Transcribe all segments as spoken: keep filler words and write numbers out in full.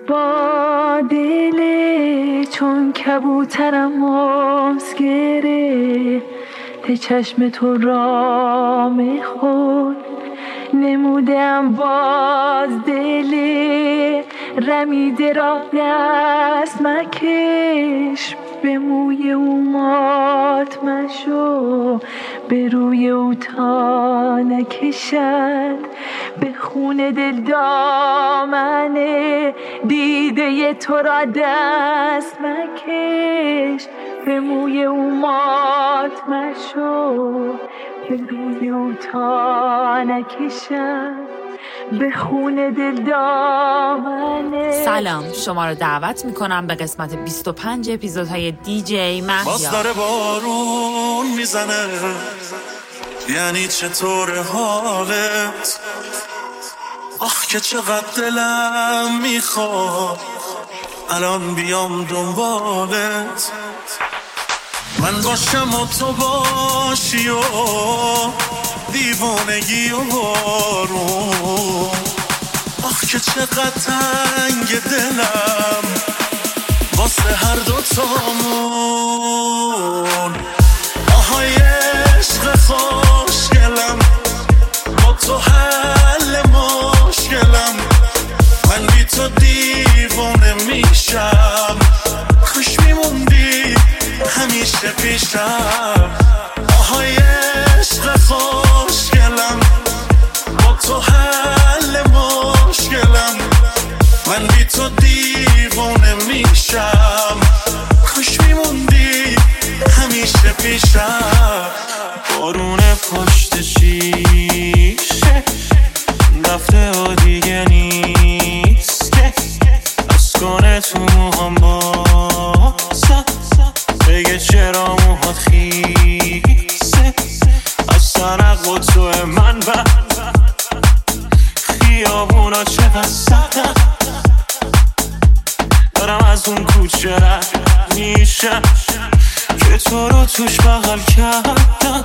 با دل چون کبوترم ماست گره ته چشم تو رام خود نمودم باز دل رمیده را دست مکش به موی او مات مشو به روی او تا نکشد به خون دل دامنه دیده تو را دست مکش به موی او مات مشو به روی او تا نکشد به خون دل دامنه. سلام، شما رو دعوت میکنم به قسمت بیست و پنج اپیزودهای دی جی مهیا. باز داره بارون میزنه، یعنی چطور حالت؟ آخ که چقدر دلم میخواد الان بیام دنبالت، من باشم و تو باشی و دیوانگی و بارون. آخ که چقدر تنگ دلم واسه هر دوتامون. آهای عشق خوشگلم با تو حل مشکلم، من بی تو دیوانه میشم، خوش میموندی همیشه پیشم. آهای عشق خوشگلم با تو حل مشکلم، من بی تو دیوانه میشم، خوش میموندی همیشه پیشم. بارون پشت شیشه دفته ها دیگه نیست که از کنه تو موهام باسه بگه چرا موهات خیسه، از سرق و تو من و خیابونا چقدر سردم، دارم از اون کوچه رد میشم که تو رو توش بغل کردم.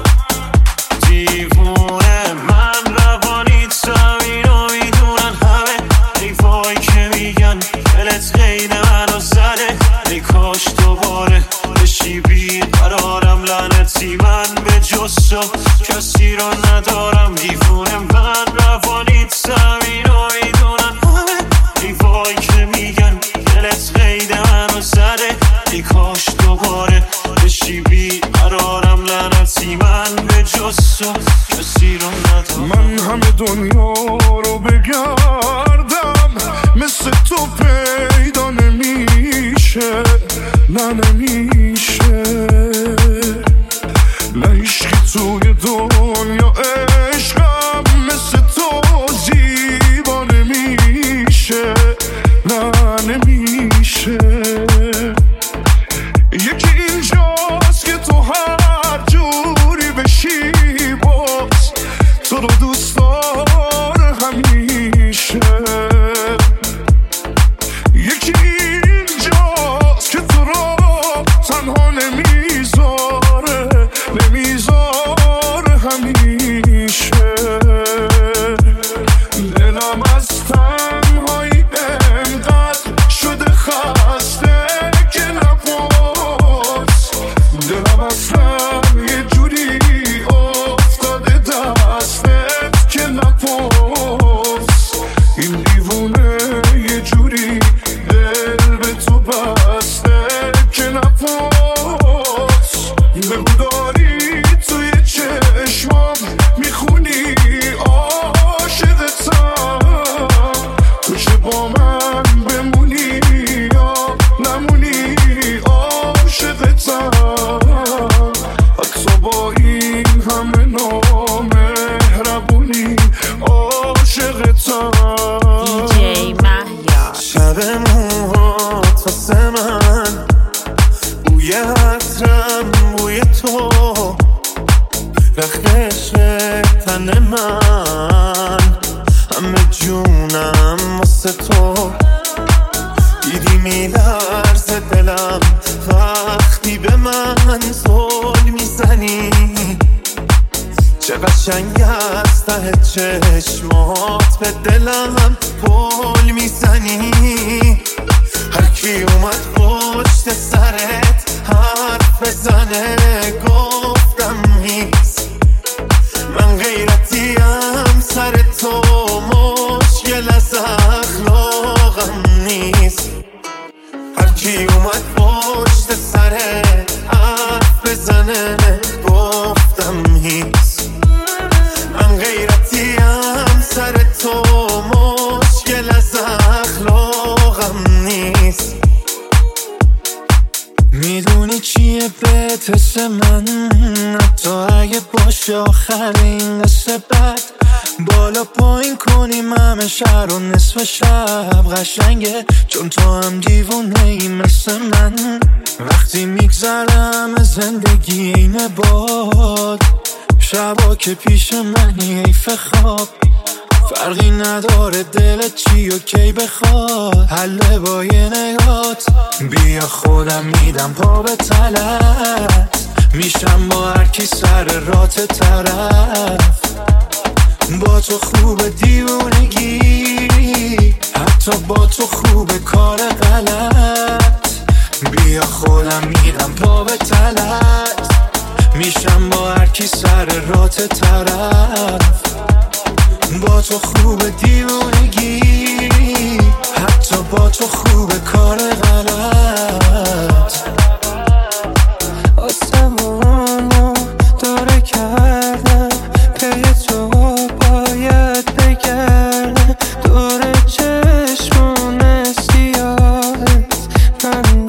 دیوونه من روانیت اینو میدونن همه، ای وای که میگن دلت غیر منو زده، ای کاش دوباره بشی بیقرارم، لعنتی من به جز تو کسی رو ندارم. دیوونه من روانیت اینو میدونن همه، ای وای که میگن دلت غیر منو زده، ای کاش دوباره بشی بیقرارم، لعنتی من به جز تو کسی رو ندارم. من همه دنیا رو بگردم مثل تو پیدا نمیشه، نه نمیشه، نه عشقی توی دنیا عشقم مثل تو زیبا نمیشه، نه نمیشه. یکی اینجاست که تو هر جوری بشی باز تو رو دوست داره همیشه، یکی اینجاست که تو رو تنها نمیذاره نمیذاره همیشه. دلم از تنهایی انقدر شده خسته که نپرس، دلم اصلا یه جوری افتاده دستت که نپرس، این دیوونه یه جوری دل به تو بسته که نپرس. بگو داری توی چشمام میخونی عاشقتم، تو چه با من بمونی یا نمونی عاشقتم، حتی با این همه نامهربونی عاشقتم. دی جی مهیا. شب موهات واسه من بوی عطرم بوی تو، رخش تن من همه جونم واسه تو، دیدی میلرزه دلم وقتی به من زل میزنی، چه قشنگ است ته چشمات به دلم پل میزنی. کی اومد پشت سرت حرف بزنه گفتم نیست من غیرتیم سر تو مشکل از اخلاقم نیست هر کی اومد پشت سرت حرف بزنه گفتم نیست من غیرتیم سر تو مشکل از اخلاقم نیست میدونی چیه بهتس من حتی اگه باشه آخرین قصه بد بالا پایین کنیم همه شهر و نصف شب قشنگه چون تو هم دیوونه ای مثل من وقتی میگذرم زندگی اینه باد شبا که پیش منی حیف خواب فرقی نداره دلت چی و کی بخواد حله با یه نگات بیا خودم میدم پا به تلت میشم با هر کی سر رات طرف با تو خوب دیوونگی حتی با تو خوب کار غلط بیا خودم میدم پا به تلت میشم با هر کی سر رات طرف با تو خوب دیوونگی حتی با تو خوب کار غلط آسمونو داره کردم پی تو باید بگردم دور چشمون سیاهت من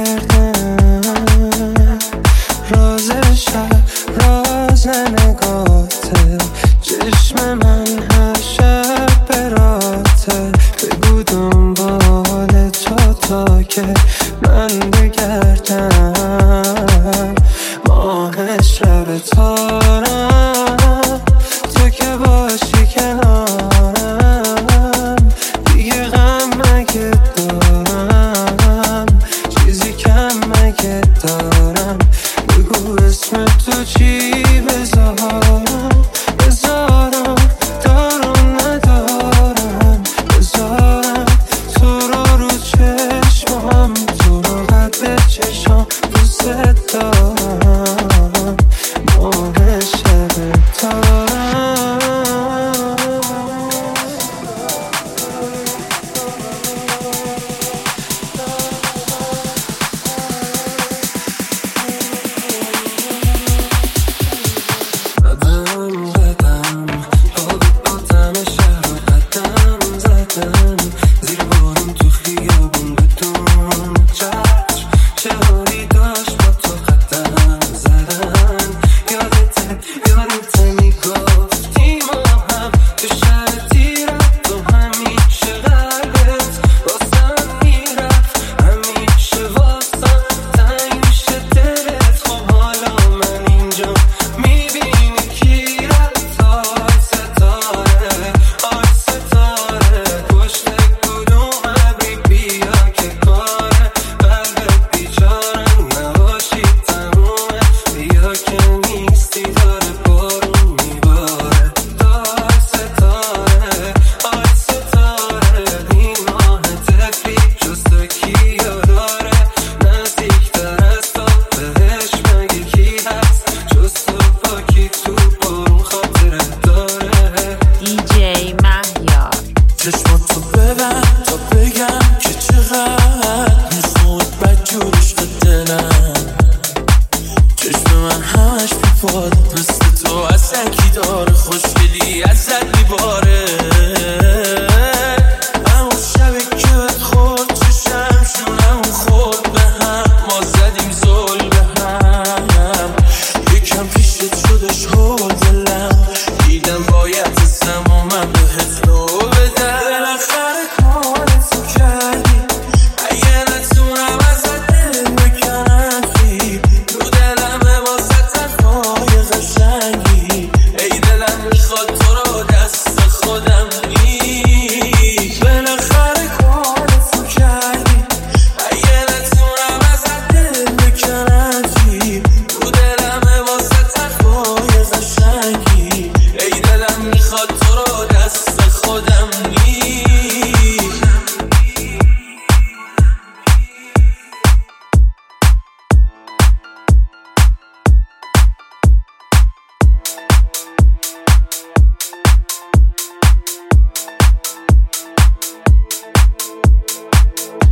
بگردم راز شب راز نگاته چشم من هر شب براته بگو دنبال تو تا که من بگردم ماه شب تارم تو که باشی کنارم دیگه غم مگه دارم چیزی کم مگه دارم بگو اسم تو چی بذارم بذارم دارم ندارم بذارم تو رو رو چشمم تو رو قد چشم دوست دارم ماه شب تارم قدم زدم پا به آدم شهر و قدم زدم زیر بارون تو خیابون بدون چشم چه حالی داشت با تو قدم زدن یادته یادته میگفتی ما هم تو شهر تیرت تو همیشه قلبت واسم میرفت همیشه واسم تنگ میشه دلت خب حالا من اینجا میبینی کی رفت آی ستاره آی ستاره پشت کدوم ابری بیا که کاره قلبت بیچاره نباشی تمومه بیا که نیستی داره بارون میباره آی ستاره آی ستاره این ماه تفری جز تو کیا داره نزدیکتر از تو بهش مگه کی هست جز تو پاکی تو بارون خاطرت داره دیجی مهیار چشماتو ببن تا بگم که چقدر میخواد بدجور عشق دلم چشم من همش بیپاد مثل تو اصلا کی داره خوشگلی ازت میباره اما شبه که بهت خورد چشم شونم خورد به هم ما زدیم زل به هم یکم پیشت شدش هول دلم دیدم باید اسم و من بهت رو بدم بالاخره کارتو کردی اگه نتونم ازت دل بکنم خیلی رو دلم واسه تنهای قشنگی ای دلم میخواد تو رو دست خودم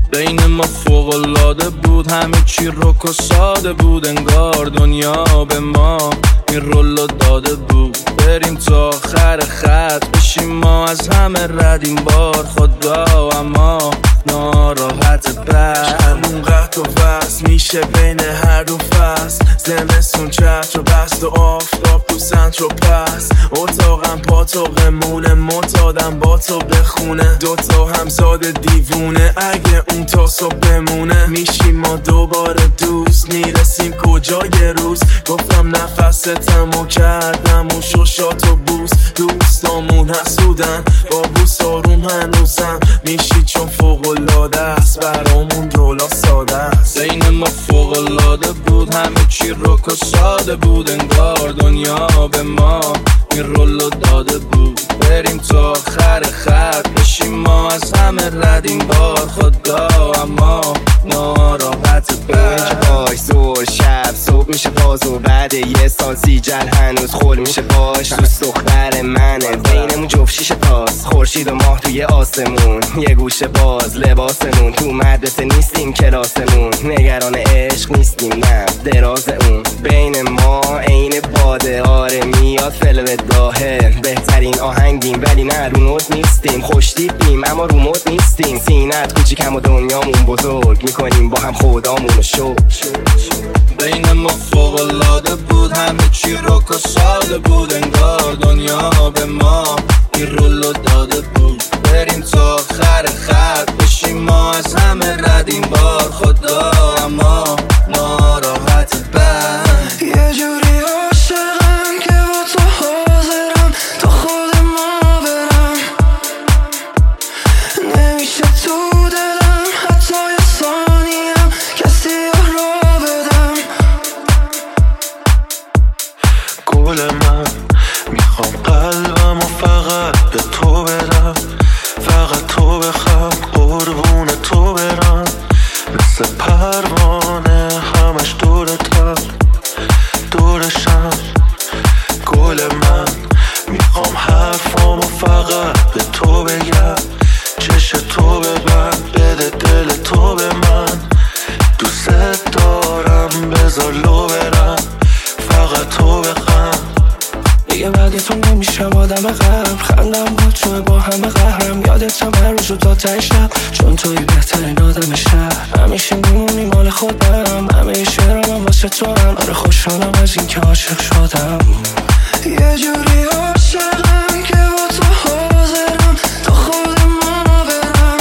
بین ما فوق‌العاده بود، همه چی رک و ساده بود، انگار دنیا به ما این رولو داده بود. بریم تا آخر خط بشیم ما از همه رد این بار خدا، اما ناراحت بر همون قطع و وصل میشه بین هر دو فصل. زمستون چتر و بست و آفتاب تو سنتر و پس. اتاقم پاتوقمونه معتادم با تو بخونه، دوتا همزاد دیوونه اگه اون تا صبح بمونه. میشیم ما دوباره دوست، میرسیم کجای روز. گفتم نفستم و کردم و شوشات و بوس. دوستامون حسودن با بوس آروم هنوزم میشی چون فوق‌العاده است برامون رولا ساده است. بین ما فوق‌العاده بود، همه چی رک و ساده بود، انگار دنیا به ما این رولو داده بود. بریم تا آخر خط بشیم ما از همه رد این بار خدا، اما ناراحت بر باش زور شب صبح میشه باز و بعد یه سال سیجل هنوز خول میشه باش. دوست دختر منه بینمون جفت شیشه تاس، خورشید و ماه توی آسمون، یه گوشه باز لباسمون. تو مدرسه نیستیم کلاسمون، نگران عشق نیستیم نه دراز اون. بین ما عین باده آره میاد فلوت داهه، بهترین آهنگیم ولی نه رو نوت نیستیم. خوش تیپیم اما رو مود نیستیم، سینت کوچیکم و دنیامون بزرگ، میکنیم با هم خدامونو شو. بین ما فوق‌العاده بود، همه چی رک و ساده بود، انگار دنیا به ما این رولو داده بود. بریم تا آخر خط بشیم ما از همه رد این بار خدا، اما ناراحت بر یه جوری عاشقم که با تو حاضرم تا خود ما برم. نمیشه تو دلم حتی یه ثانیم کسی را بدم. گل من میخوام قلبم و فقط به تو بدم، فقط تو بخوام قربون تو برم. مثل پروانه همش دورتم دورشم. گل من میخوام حرفامو فقط به تو بگم، چش تو ببند بده دل تو به من. دوست دارم بذار لو برم، فقط تو بخم. دیگه بعد تو نمیشم آدم قبل، خندم بود چوه با همه قهرم. یادتم هر روز تا ته شب، چون توی بهترین آدم شهر. همیشه میمونی مال خودم، همه شعرم هم واسه تو هم. آره خوشحالم از این که عاشق شدم. یه جوری عاشقم که با تو حاضرم تا خود ما برم.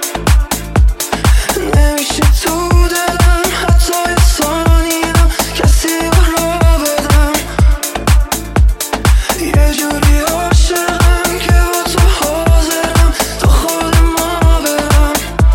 نمیشه تو دلم حتی یه ثانیم کسی را بدم. یه جوری عاشقم که با تو حاضرم تا خود ما برم.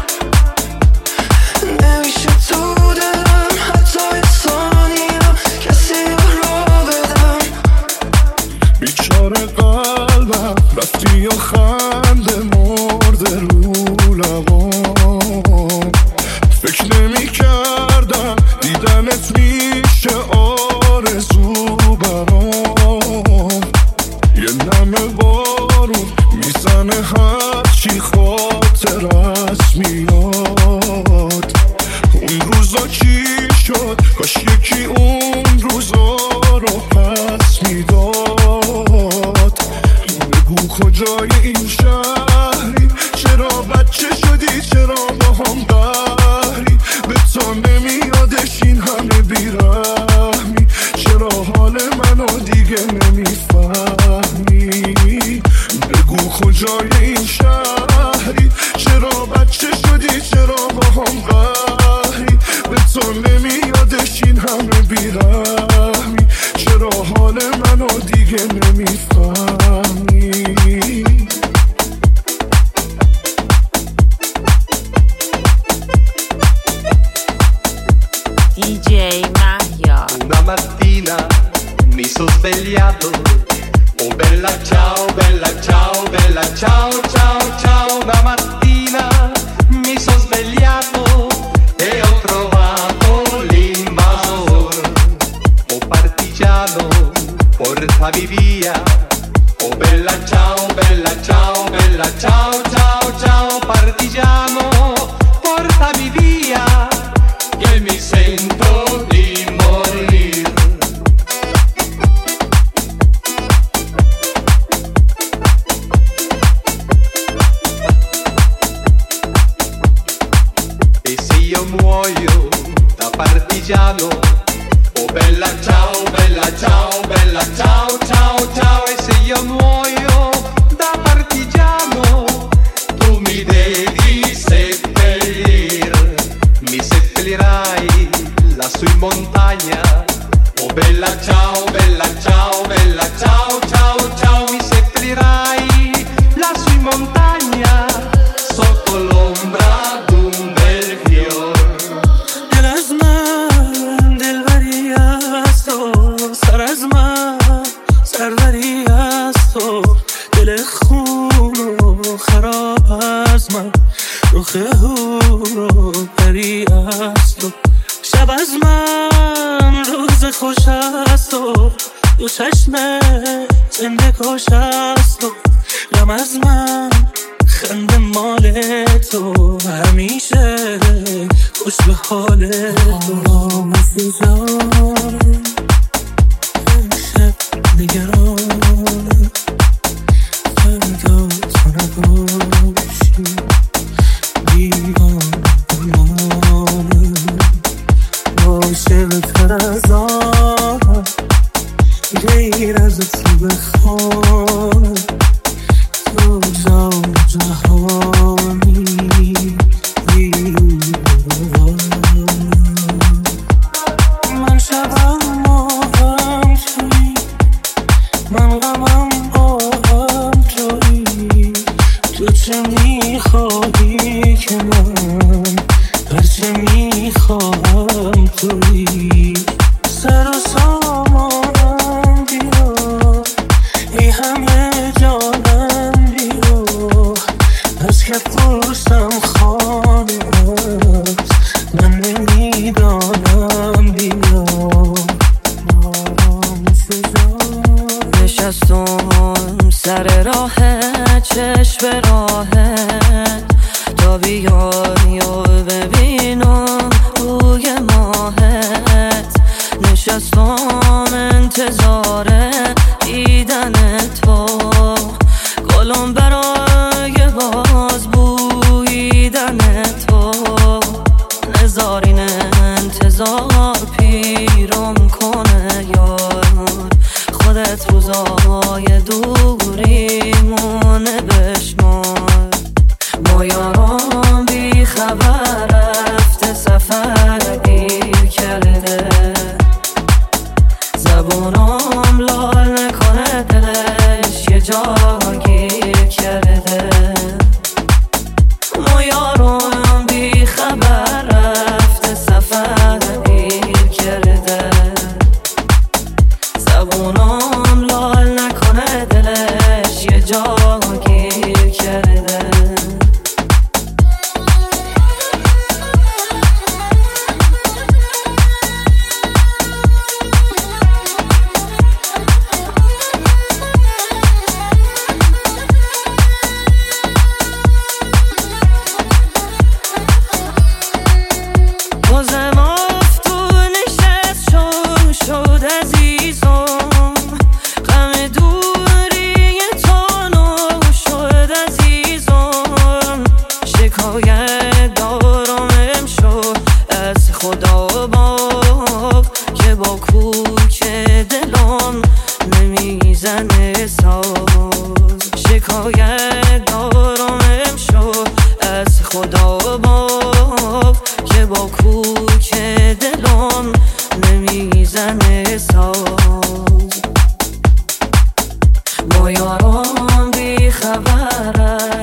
نمیشه تو دلم حتی یه ثانیم کسی را بدم. بیچاره قلبم رفتی و خنده مرده رو لبام. فکر نمی کردم دیدنت میشه آرزو برام. یه نمه بارون میزنه هرچی خاطرت میاد. اون روزا چی شد کاش یکی اون روزا رو پس میداد. بگو کجای این شهری، چرا بچه شدی، چرا با هم قهری. به تو نمیادش این همه بیرحمی، چرا حال منو دیگه نمیفهمی. بگو کجای این شهری، چرا بچه شدی، چرا با هم قهری. به تو نمیادش این همه بیرحمی، چرا حال منو دیگه نمیفهمی. دی جی مهیار. Una mattina mi sono svegliato, oh bella ciao, bella ciao, bella ciao, ciao, ciao. Una mattina mi sono svegliato e ho trovato l'invasor. Oh partigiano, portami via, oh bella ciao, bella ciao, bella ciao, ciao, ciao. Partigiano, portami io muoio da partigiano, oh bella ciao, bella ciao, bella ciao, ciao, ciao. E se io muoio da partigiano, tu mi devi seppellir, mi seppellirai lassù in montagna, oh bella ciao, bella ciao, bella ciao, ciao, ciao. Mi seppellirai lassù in montagna, sotto l'ombra d'un bel fior. دل از من دلبری از تو، سر از من سروری از تو، دل خون و خراب از من، رخ هور و پری از تو. شب از من روز خوش از تو، دو چشم زنده کش از تو. غم از من خنده مال تو، همیشه خوش به حال تو. مثل جان شب نگران، فردا تو نباشی دیوان مانه، عاشق‌تر از آن غیر از تو بخوان. تو جان جهانی من شبم ماهم توی، من غمم باهم توی. تو چه میخواهی که من هرچه میخواهم توی. سر و سامانم بیا، ای همه جانم بیا. از که پرسم خانه است، من نمیدانم بیا. نشستم سر راه چشم به راهت، تا بیای و ببینم روی ماهت. نشستم انتظار دیدن تو، گلم برای باز بویدن تو. نزارین انتظار پیرم کنه یار، خودت روزای دوریمونه بشمار. ما یاران بی خبر رفته سفر گیر کرده، زبونم لال نکنه دلش یه جا گیر کرده. ما یاران بی خبر رفته سفر گیر کرده، زبونم لال نکنه دلش یه جا گیر کرده. بازم افتون نشست شد شد عزیزم، غم دوری تو نو شد عزیزم. شکایت دارم امشب از خدا باغ، که با کوک دلم نمیزنه ساز. شکایت دارم امشب از خدا باغ، که با کوک دلم نمیزنه ساز. ما یاران بی خبر